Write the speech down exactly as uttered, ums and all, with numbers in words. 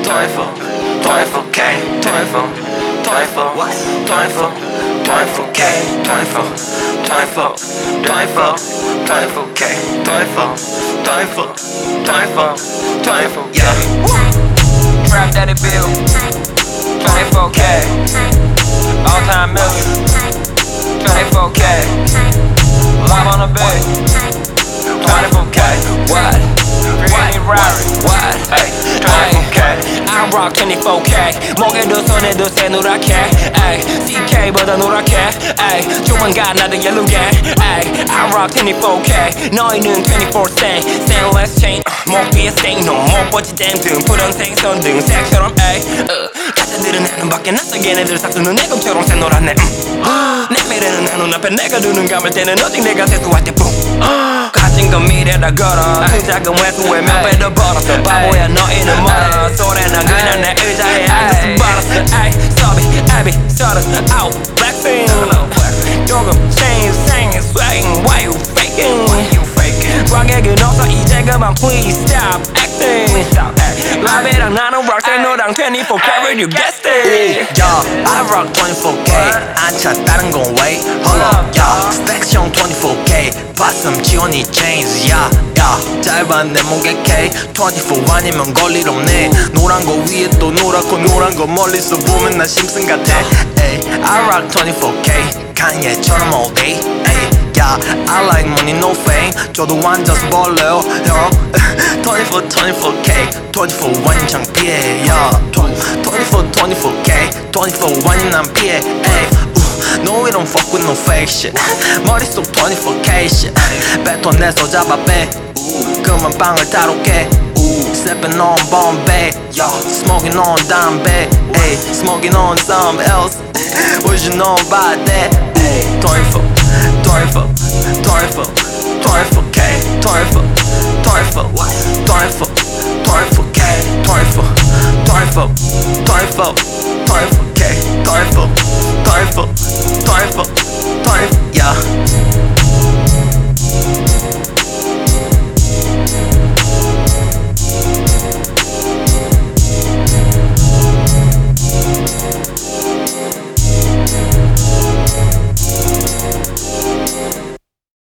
twenty-four, twenty-four K, twenty-four, twenty-four, twenty-four, twenty-four K, twenty-four, twenty-four, twenty-four, twenty-four K, twenty-four, twenty-four, twenty-four, twenty-four, yeah. Trap Daddy Bill, twenty-four K, all time million, twenty-four K, live on the bed, twenty-four K, what? Free Rari, what? Ay, twenty-four K, I rock twenty-four K, 목에도 손에도 새 노랗게, ay, 씨케이보다 노랗게, ay, 조만간 나도 yellow 게, ay, I rock twenty-four K, 너희는 twenty-four 세, stainless chain, 목 위에 stain, 못 보지 댐등, 푸른색 손등, 색처럼, ay, uh, 가짜들은 나는 밖에 났어, 걔네들 싹두는 내 검처럼 새노랗네, 음. 내 미래는 내 눈앞에 내가 두 눈 감을 때는 오직 내가 세수할 때 뿡. 가진 건 미래라 걸어 그 작은 회수에 몇 배 더 벌었어 바보야 너희는 멀어 소리는 그냥 내 의자에 앉아서 벌었어 아이 서비 애비 서른 아홉 블랙핑 조금 change saying swaying why you faking 락액은 없어 이제 그만 please stop acting 라비랑 나는 rock 새 너랑 twenty-four K when you guessed it Yo, I rock twenty-four K 안차 다른 건 way Hold up, yo 스펙션 twenty-four K 봤음 지원이 chains, yeah, yeah 짧은 내 목에 K twenty-four 아니면 걸릴 없네 노란 거 위에 또 노랗고 노란 거 멀리서 보면 나 심슨 같아 ay, I rock twenty-four K Kanye처럼 all day ay, yeah, I like money no fame 저도 앉아서 벌레요 형 twenty-four, twenty-four K twenty-four 완전 창피해 yeah. twenty-four, twenty-four K twenty-four 완전 난 피해 ay. No, we don't fuck with no fake shit 머릿속 twenty-four K shit 뱉어내서 잡아 빼 그만 빵을 다뤄게 Sipping on Bombay Smoking on 담배 ay. Smoking on something else What you know about that ay. twenty-four, twenty-four, twenty-four, twenty-four K twenty-four, twenty-four, twenty-four, twenty-four K twenty-four, twenty-four, twenty-four, twenty-four K twenty-four, twenty-four, twenty-four, twenty-four, yeah.